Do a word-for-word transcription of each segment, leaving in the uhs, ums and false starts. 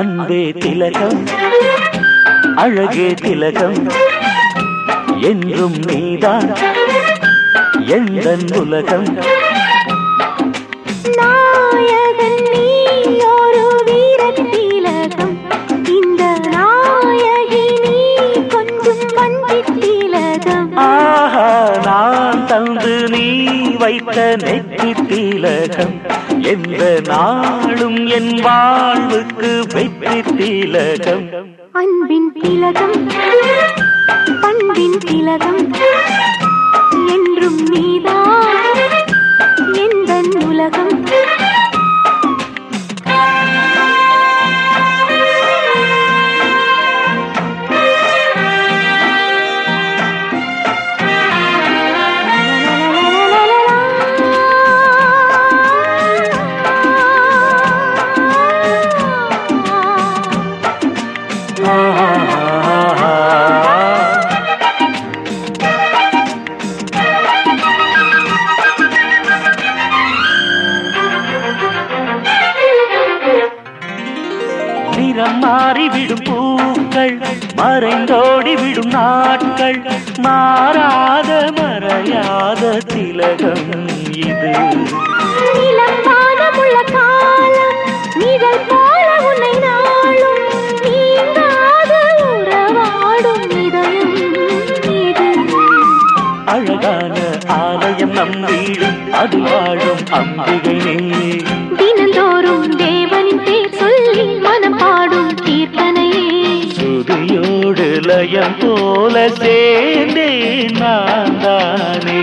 அன்பே திலகம் அழகே திலகம் என்றும் நீதான் எந்தன் உலகம். நாயகன் நீ ஒரு வீரத் திலகம், இந்த நாயகி நீ கொஞ்சம் வஞ்சித் திலகம். ஆஹா நான் தந்து நீ வைத்த நெற்றி திலகம், எந்த நாளும் என் வாழ்வுக்கு வெற்றி திலகம். அன்பின் திலகம் பண்பின் திலகம் என்றும் நீதான் எந்தன் உலகம். நிறம் மாறிவிடும் பூக்கள் மறைந்தோடி விடும் நாட்கள், மாறாத மறையாத திலகம் இது. நிலப்பானமுள்ள காலம் நிழல் போல உன்னை நாளும் நீங்காத உறவாடும் இதயம் இது. அழகான ஆலயம் நம் வீடு, அது வாழும் அம்பிகை நீ. தினந்தோறும் தேவனின் பேர் சொல்லி மனம் பாடும் கீர்த்தனையே, சுதியோடு லயம் போல சேர்ந்தேன் நான் தானே.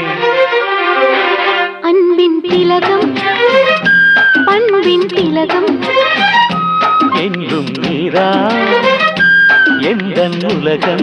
அன்பின் திலகம் பண்பின் திலகம் என்றும் நீரா எந்தன் உலகம்.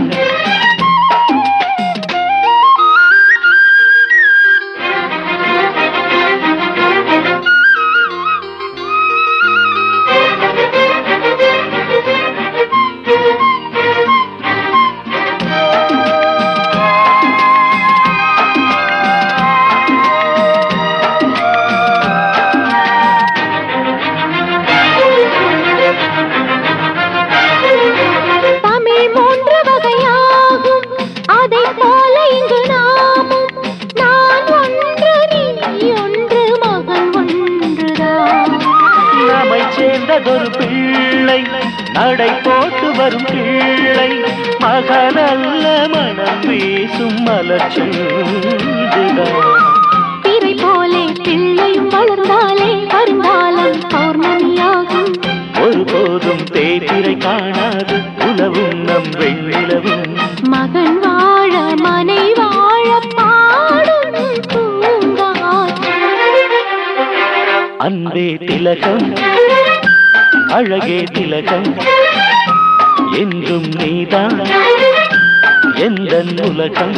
சேர்ந்ததொரு பிள்ளை நடை போட்டு வரும் பிள்ளை, மகனல்ல மனம் வீசும் மலர்ச்செண்டுதான். திரை போலே பிள்ளையும் வளர்ந்தாலே வருங்காலம் பௌர்ணமியாகும். ஒருபோதும் தேய்திரை காணாது உலவும் நம் வெண்ணிலவும். மகன் வாழ மனை வாழ பாடும் பூங்காற்று. அன்பே திலகம் அழகே திலகம் என்றும் நீதான் எந்தன் உலகம்.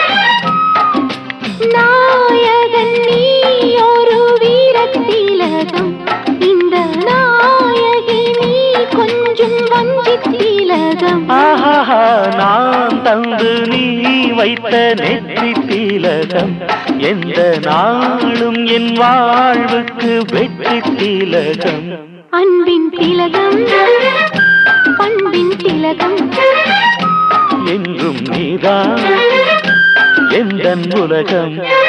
நாயகன் நீ ஒரு வீரத் திலகம், இந்த நாயகி நீ கொஞ்சம் வஞ்சித் திலகம். ஆஹா நான் தந்து நீ வைத்த நெற்றி திலகம், எந்த நாளும் என் வாழ்வுக்கு வெற்றி திலகம். அன்பின் திலகம் பண்பின் திலகம் என்றும் நீதான் எந்தன் உலகம்.